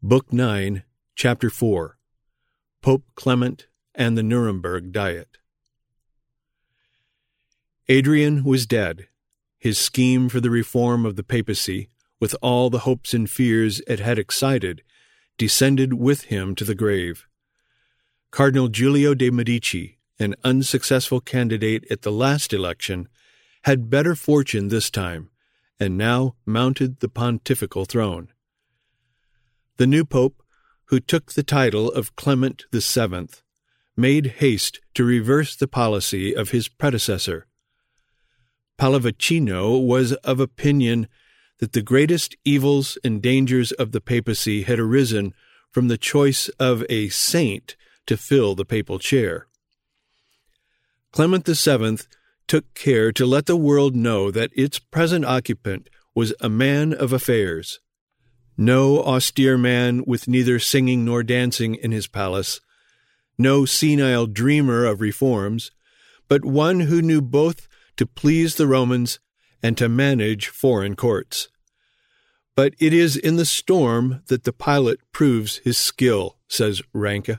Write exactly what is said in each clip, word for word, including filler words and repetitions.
Book nine, Chapter four, Pope Clement and the Nuremberg Diet. Adrian was dead. His scheme for the reform of the papacy, with all the hopes and fears it had excited, descended with him to the grave. Cardinal Giulio de' Medici, an unsuccessful candidate at the last election, had better fortune this time, and now mounted the pontifical throne. The new pope, who took the title of Clement the Seventh, made haste to reverse the policy of his predecessor. Pallavicino was of opinion that the greatest evils and dangers of the papacy had arisen from the choice of a saint to fill the papal chair. Clement the Seventh took care to let the world know that its present occupant was a man of affairs. No austere man with neither singing nor dancing in his palace, no senile dreamer of reforms, but one who knew both to please the Romans and to manage foreign courts. But it is in the storm that the pilot proves his skill, says Ranke.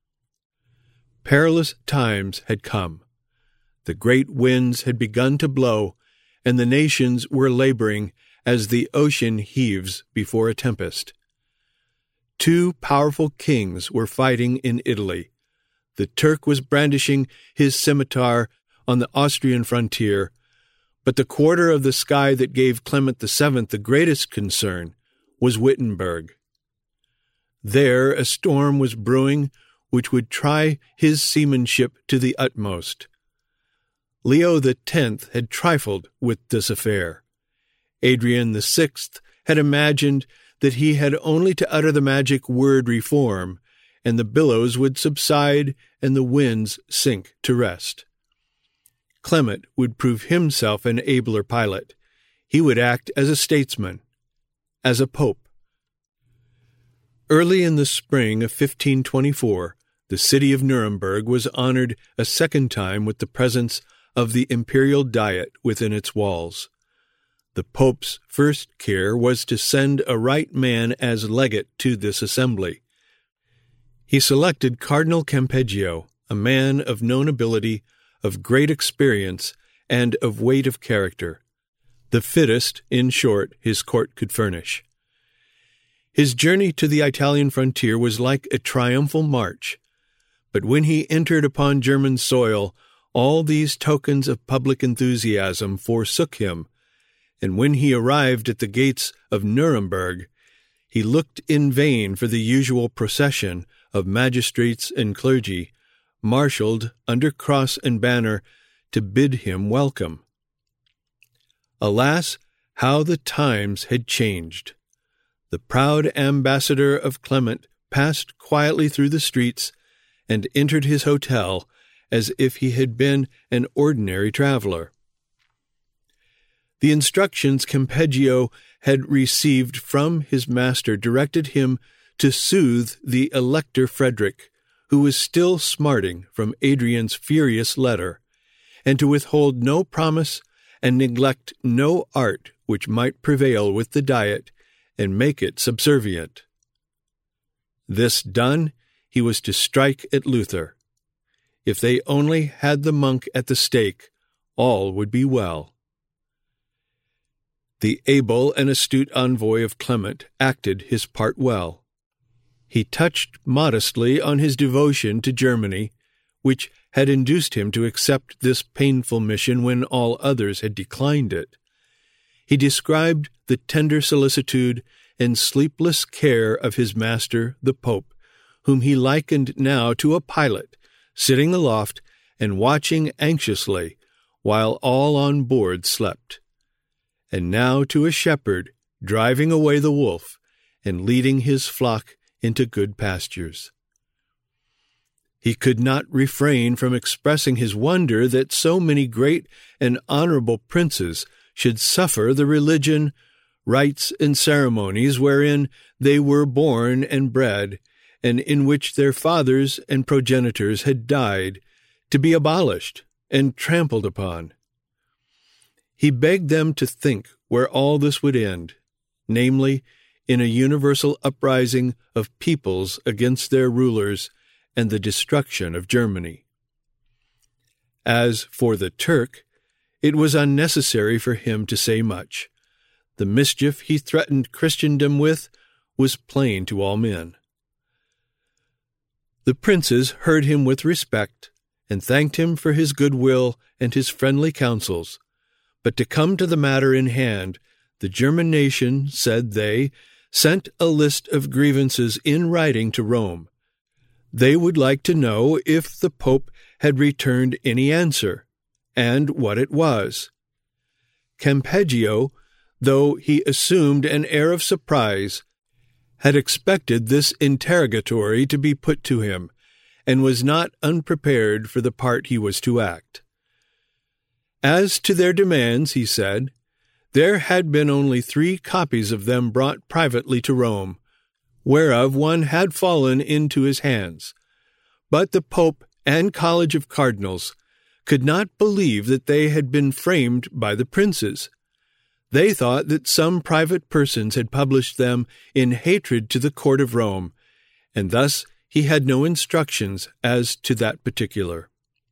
Perilous times had come. The great winds had begun to blow, and the nations were laboring as the ocean heaves before a tempest. Two powerful kings were fighting in Italy. The Turk was brandishing his scimitar on the Austrian frontier, but the quarter of the sky that gave Clement the Seventh the greatest concern was Wittenberg. There a storm was brewing which would try his seamanship to the utmost. Leo the Tenth had trifled with this affair. Adrian the Sixth had imagined that he had only to utter the magic word reform, and the billows would subside and the winds sink to rest. Clement would prove himself an abler pilot. He would act as a statesman, as a pope. Early in the spring of fifteen twenty-four, the city of Nuremberg was honored a second time with the presence of the imperial diet within its walls. The Pope's first care was to send a right man as legate to this assembly. He selected Cardinal Campeggio, a man of known ability, of great experience, and of weight of character, the fittest, in short, his court could furnish. His journey to the Italian frontier was like a triumphal march, but when he entered upon German soil, all these tokens of public enthusiasm forsook him, and when he arrived at the gates of Nuremberg, he looked in vain for the usual procession of magistrates and clergy, marshaled under cross and banner to bid him welcome. Alas, how the times had changed! The proud ambassador of Clement passed quietly through the streets and entered his hotel as if he had been an ordinary traveler. The instructions Campeggio had received from his master directed him to soothe the Elector Frederick, who was still smarting from Adrian's furious letter, and to withhold no promise and neglect no art which might prevail with the Diet and make it subservient. This done, he was to strike at Luther. If they only had the monk at the stake, all would be well. The able and astute envoy of Clement acted his part well. He touched modestly on his devotion to Germany, which had induced him to accept this painful mission when all others had declined it. He described the tender solicitude and sleepless care of his master, the Pope, whom he likened now to a pilot, sitting aloft and watching anxiously while all on board slept, and now to a shepherd driving away the wolf and leading his flock into good pastures. He could not refrain from expressing his wonder that so many great and honorable princes should suffer the religion, rites, and ceremonies wherein they were born and bred, and in which their fathers and progenitors had died, to be abolished and trampled upon. He begged them to think where all this would end, namely, in a universal uprising of peoples against their rulers and the destruction of Germany. As for the Turk, it was unnecessary for him to say much. The mischief he threatened Christendom with was plain to all men. The princes heard him with respect, and thanked him for his good will and his friendly counsels. But to come to the matter in hand, the German nation, said they, sent a list of grievances in writing to Rome. They would like to know if the Pope had returned any answer, and what it was. Campeggio, though he assumed an air of surprise, had expected this interrogatory to be put to him, and was not unprepared for the part he was to act. As to their demands, he said, there had been only three copies of them brought privately to Rome, whereof one had fallen into his hands. But the Pope and College of Cardinals could not believe that they had been framed by the princes. They thought that some private persons had published them in hatred to the court of Rome, and thus he had no instructions as to that particular.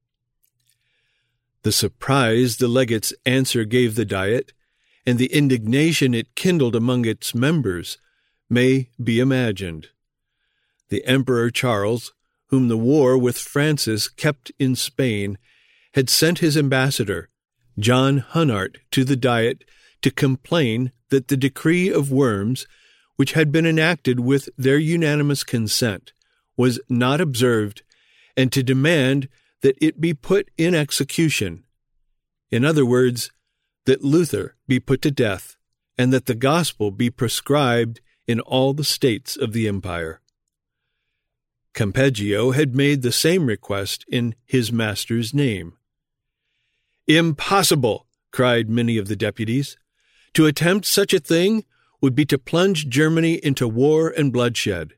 The surprise the legate's answer gave the Diet, and the indignation it kindled among its members, may be imagined. The Emperor Charles, whom the war with Francis kept in Spain, had sent his ambassador, John Hunart, to the Diet to complain that the decree of Worms, which had been enacted with their unanimous consent, was not observed, and to demand that it be put in execution. In other words, that Luther be put to death, and that the gospel be proscribed in all the states of the empire. Campeggio had made the same request in his master's name. "Impossible!" cried many of the deputies. "To attempt such a thing would be to plunge Germany into war and bloodshed."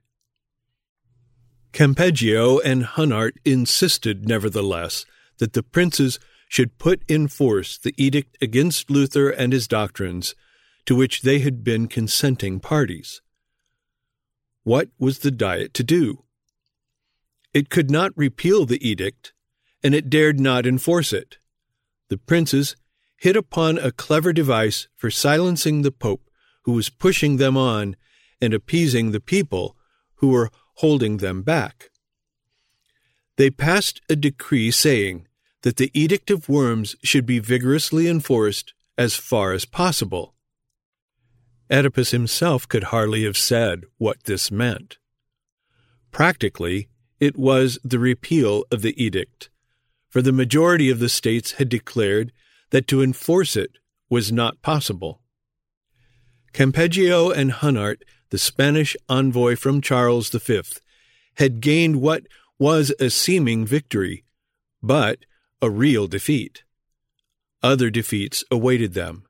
Campeggio and Hunart insisted, nevertheless, that the princes should put in force the edict against Luther and his doctrines, to which they had been consenting parties. What was the Diet to do? It could not repeal the edict, and it dared not enforce it. The princes hit upon a clever device for silencing the Pope, who was pushing them on, and appeasing the people, who were holding them back. They passed a decree saying that the Edict of Worms should be vigorously enforced as far as possible. Oedipus himself could hardly have said what this meant. Practically, it was the repeal of the edict, for the majority of the states had declared that to enforce it was not possible. Campeggio and Hunart, the Spanish envoy from Charles the Fifth, had gained what was a seeming victory, but a real defeat. Other defeats awaited them.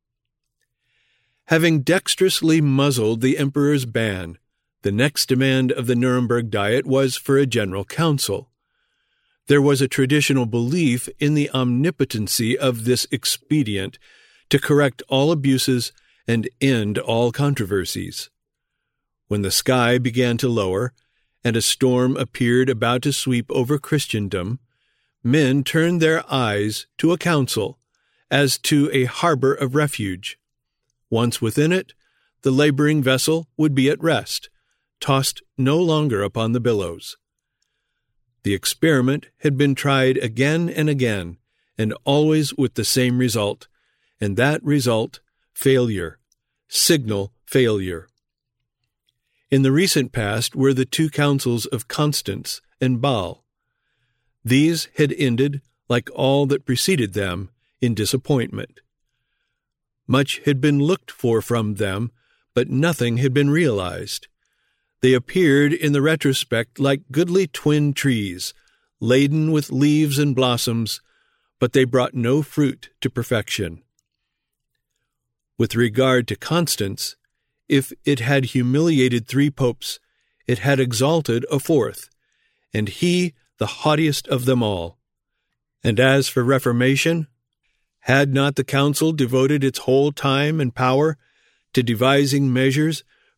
Having dexterously muzzled the emperor's ban, the next demand of the Nuremberg Diet was for a general council. There was a traditional belief in the omnipotency of this expedient to correct all abuses and end all controversies. When the sky began to lower, and a storm appeared about to sweep over Christendom, men turned their eyes to a council as to a harbor of refuge. Once within it, the laboring vessel would be at rest, tossed no longer upon the billows. The experiment had been tried again and again, and always with the same result, and that result, failure, signal failure. In the recent past were the two councils of Constance and Bâle. These had ended, like all that preceded them, in disappointment. Much had been looked for from them, but nothing had been realized. They appeared in the retrospect like goodly twin trees, laden with leaves and blossoms, but they brought no fruit to perfection. With regard to Constance, if it had humiliated three popes, it had exalted a fourth, and he the haughtiest of them all. And as for Reformation, had not the council devoted its whole time and power to devising measures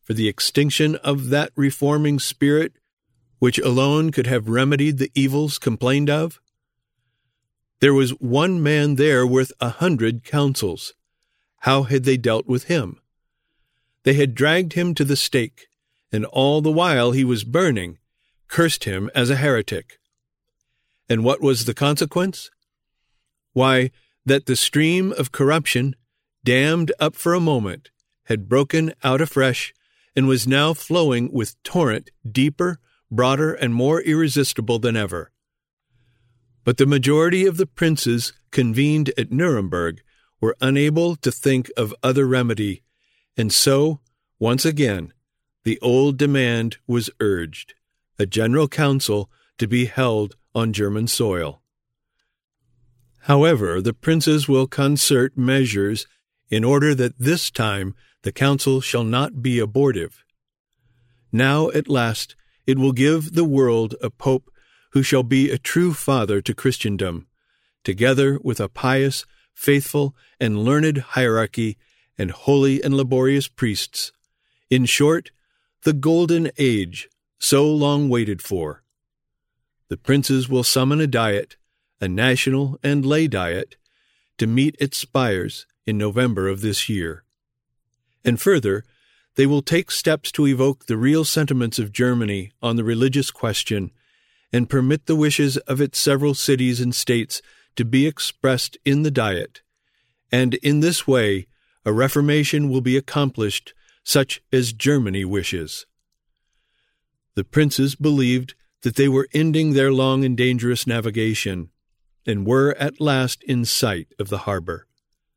for the extinction of that reforming spirit which alone could have remedied the evils complained of? There was one man there worth a hundred counsels. How had they dealt with him? They had dragged him to the stake, and all the while he was burning, cursed him as a heretic. And what was the consequence? Why, that the stream of corruption, dammed up for a moment, had broken out afresh, and was now flowing with torrent deeper, broader, and more irresistible than ever. But the majority of the princes convened at Nuremberg were unable to think of other remedy, and so, once again, the old demand was urged, a general council to be held on German soil. However, the princes will concert measures in order that this time the council shall not be abortive. Now, at last, it will give the world a pope who shall be a true father to Christendom, together with a pious, faithful, and learned hierarchy, and holy and laborious priests. In short, the golden age, so long waited for. The princes will summon a diet, a national and lay diet, to meet at Spires in November of this year. And further, they will take steps to evoke the real sentiments of Germany on the religious question, and permit the wishes of its several cities and states to be expressed in the Diet, and in this way a reformation will be accomplished such as Germany wishes. The princes believed that they were ending their long and dangerous navigation, and were at last in sight of the harbor.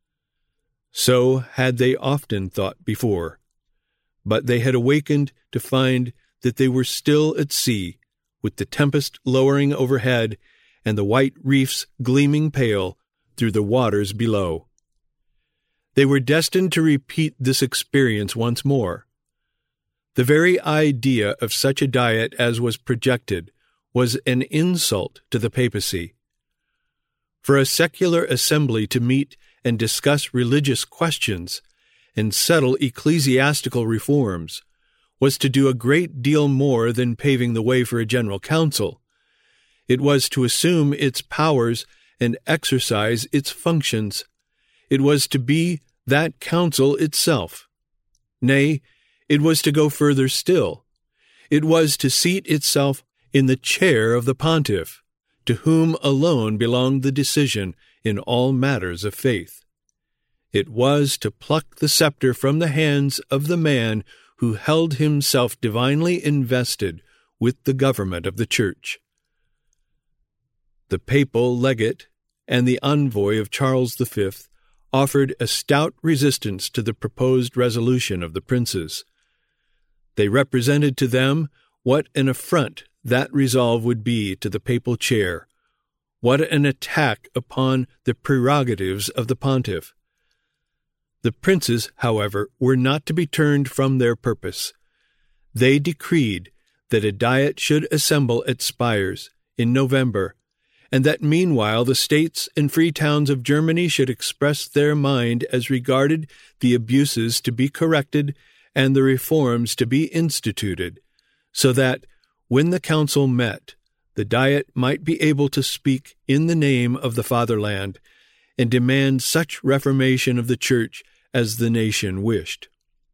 So had they often thought before, but they had awakened to find that they were still at sea, with the tempest lowering overhead and the white reefs gleaming pale through the waters below. They were destined to repeat this experience once more. The very idea of such a diet as was projected was an insult to the papacy. For a secular assembly to meet and discuss religious questions and settle ecclesiastical reforms was to do a great deal more than paving the way for a general council. It was to assume its powers and exercise its functions. It was to be that council itself. Nay, it was to go further still. It was to seat itself in the chair of the pontiff, to whom alone belonged the decision in all matters of faith. It was to pluck the scepter from the hands of the man who held himself divinely invested with the government of the Church. The papal legate and the envoy of Charles the Fifth offered a stout resistance to the proposed resolution of the princes. They represented to them what an affront that resolve would be to the papal chair, what an attack upon the prerogatives of the pontiff. The princes, however, were not to be turned from their purpose. They decreed that a diet should assemble at Spires in November, and that meanwhile the states and free towns of Germany should express their mind as regarded the abuses to be corrected and the reforms to be instituted, so that, when the council met, the Diet might be able to speak in the name of the fatherland and demand such reformation of the Church as the nation wished.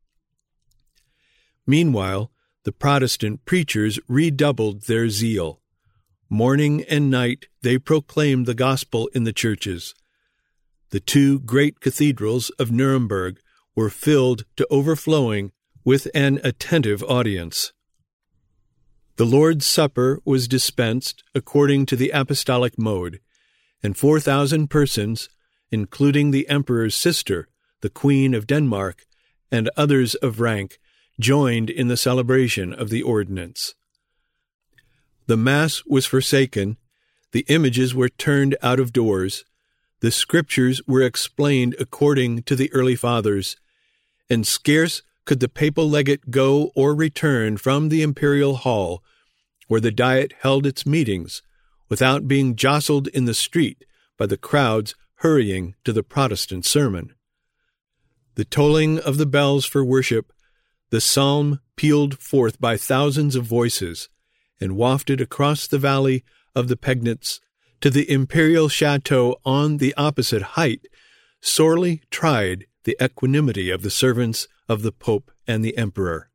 Meanwhile, the Protestant preachers redoubled their zeal. Morning and night they proclaimed the gospel in the churches. The two great cathedrals of Nuremberg were filled to overflowing with an attentive audience. The Lord's Supper was dispensed according to the apostolic mode, and four thousand persons, including the emperor's sister, the Queen of Denmark, and others of rank, joined in the celebration of the ordinance. The Mass was forsaken, the images were turned out of doors, the Scriptures were explained according to the early Fathers, and scarce could the papal legate go or return from the imperial hall, where the Diet held its meetings, without being jostled in the street by the crowds hurrying to the Protestant sermon. The tolling of the bells for worship, the psalm pealed forth by thousands of voices and wafted across the valley of the Pegnitz to the imperial chateau on the opposite height, sorely tried the equanimity of the servants of the Pope and the Emperor.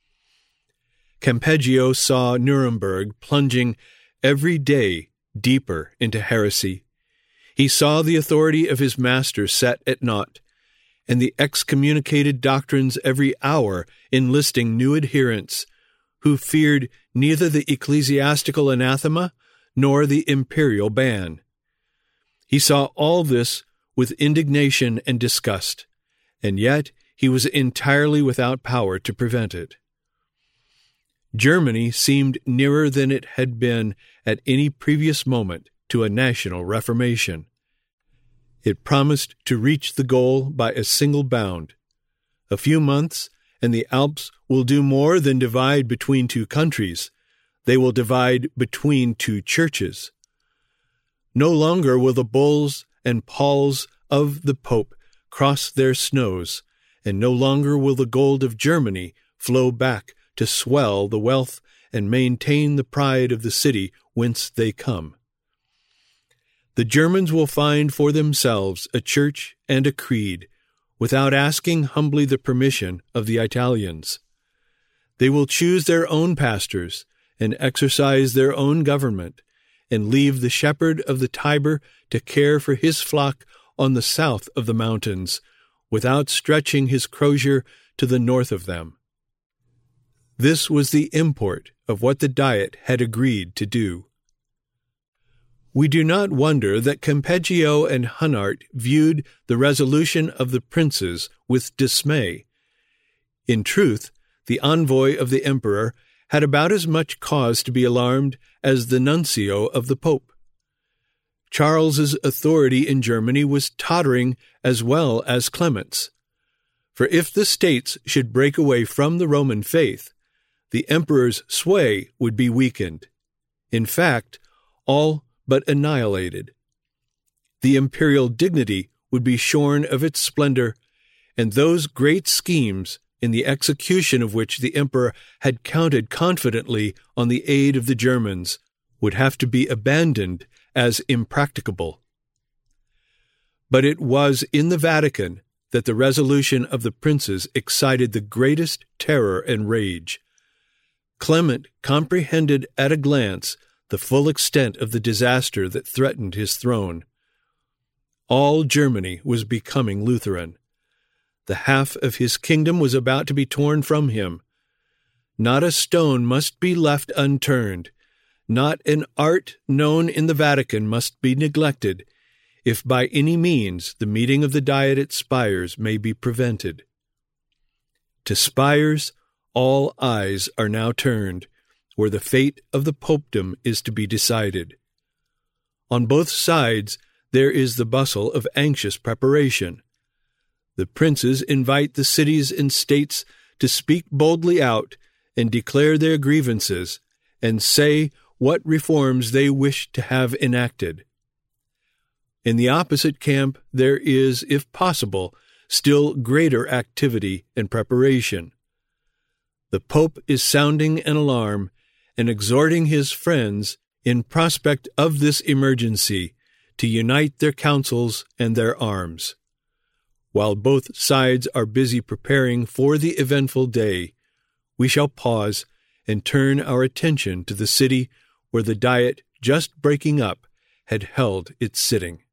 Campeggio saw Nuremberg plunging every day deeper into heresy. He saw the authority of his master set at naught, and the excommunicated doctrines every hour enlisting new adherents, who feared neither the ecclesiastical anathema nor the imperial ban. He saw all this with indignation and disgust, and yet he was entirely without power to prevent it. Germany seemed nearer than it had been at any previous moment to a national reformation. It promised to reach the goal by a single bound. A few months, and the Alps will do more than divide between two countries. They will divide between two churches. No longer will the bulls and palls of the Pope cross their snows, and no longer will the gold of Germany flow back to swell the wealth and maintain the pride of the city whence they come. The Germans will find for themselves a church and a creed, without asking humbly the permission of the Italians. They will choose their own pastors and exercise their own government, and leave the shepherd of the Tiber to care for his flock on the south of the mountains, without stretching his crozier to the north of them. This was the import of what the Diet had agreed to do. We do not wonder that Campeggio and Hunart viewed the resolution of the princes with dismay. In truth, the envoy of the emperor had about as much cause to be alarmed as the nuncio of the Pope. Charles's authority in Germany was tottering as well as Clement's. For if the states should break away from the Roman faith, the emperor's sway would be weakened. In fact, all but annihilated. The imperial dignity would be shorn of its splendor, and those great schemes in the execution of which the emperor had counted confidently on the aid of the Germans would have to be abandoned as impracticable. But it was in the Vatican that the resolution of the princes excited the greatest terror and rage. Clement comprehended at a glance the full extent of the disaster that threatened his throne. All Germany was becoming Lutheran. The half of his kingdom was about to be torn from him. Not a stone must be left unturned. Not an art known in the Vatican must be neglected, if by any means the meeting of the Diet at Spires may be prevented. To Spires all eyes are now turned, where the fate of the popedom is to be decided. On both sides there is the bustle of anxious preparation. The princes invite the cities and states to speak boldly out and declare their grievances, and say what reforms they wish to have enacted. In the opposite camp there is, if possible, still greater activity and preparation. The Pope is sounding an alarm and exhorting his friends, in prospect of this emergency, to unite their counsels and their arms. While both sides are busy preparing for the eventful day, we shall pause and turn our attention to the city where the Diet, just breaking up, had held its sitting.